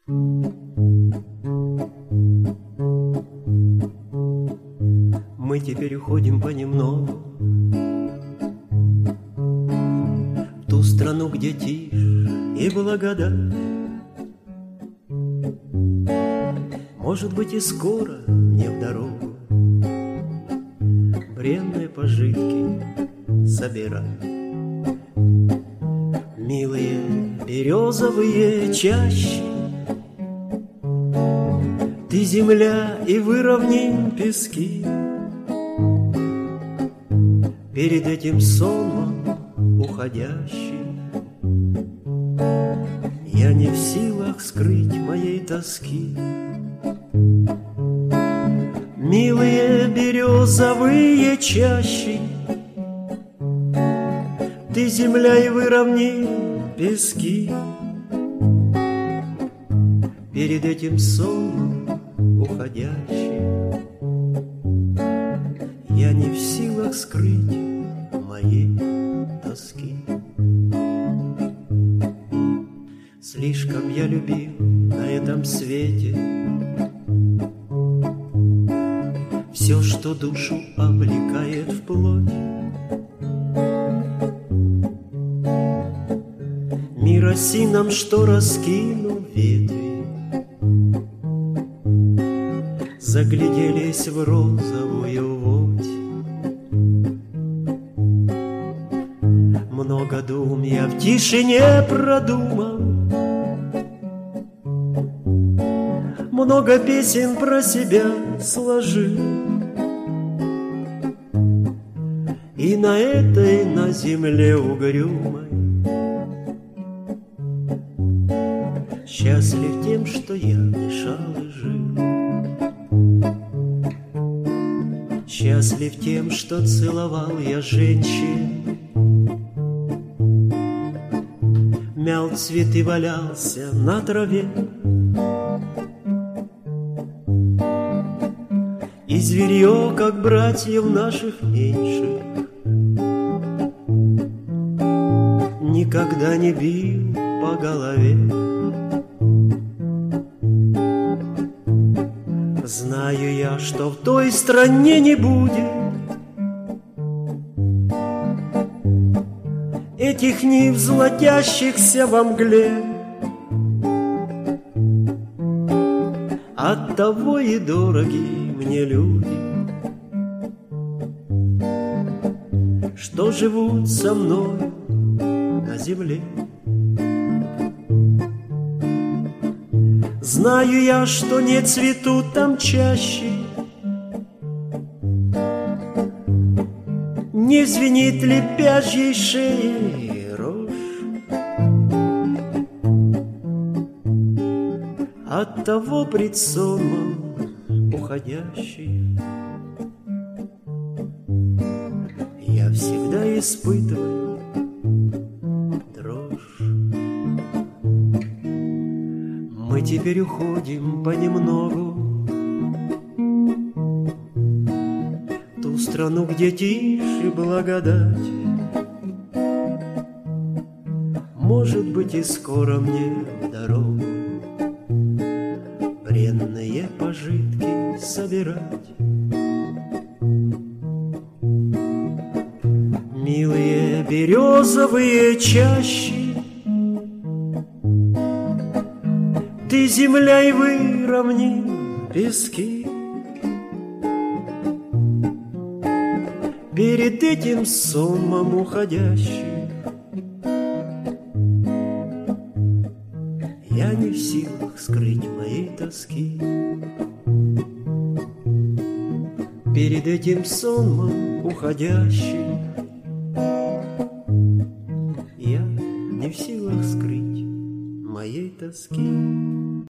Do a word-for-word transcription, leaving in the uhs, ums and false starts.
Мы теперь уходим понемногу в ту страну, где тишь и благодать. Может быть, и скоро мне в дорогу бренные пожитки собирать. Милые березовые чащи, ты земля и выровни пески. Перед этим сонмом уходящим я не в силах скрыть моей тоски. Милые березовые чащи, ты земля и выровни пески. Перед этим сонмом уходящим я не в силах скрыть моей тоски. Слишком я любил на этом свете все, что душу облекает в плоть. Мир осином, что раскинул ветви, загляделись в розовую водь. Много дум я в тишине продумал, много песен про себя сложил. И на этой, на земле угрюмой счастлив тем, что я мешал и жил. Счастлив тем, что целовал я женщин, мял цветы, валялся на траве. И зверье, как братьев наших меньших, никогда не бил по голове. Знаю я, что в той стране не будет этих нив, золотящихся во мгле. Оттого и дороги мне люди, что живут со мной на земле. Знаю я, что не цветут там чаще, не звенит лепяжьей шеи рожь. Оттого пред сонмом уходящий я всегда испытываю дрожь. Мы теперь уходим понемногу в ту страну, где тишь и благодать. Может быть, и скоро мне в дорогу бренные пожитки собирать. Милые березовые чащи, ты земля и выровни пески. Перед этим сонмом уходящим я не в силах скрыть моей тоски. Перед этим сонмом уходящим я не в силах скрыть моей тоски.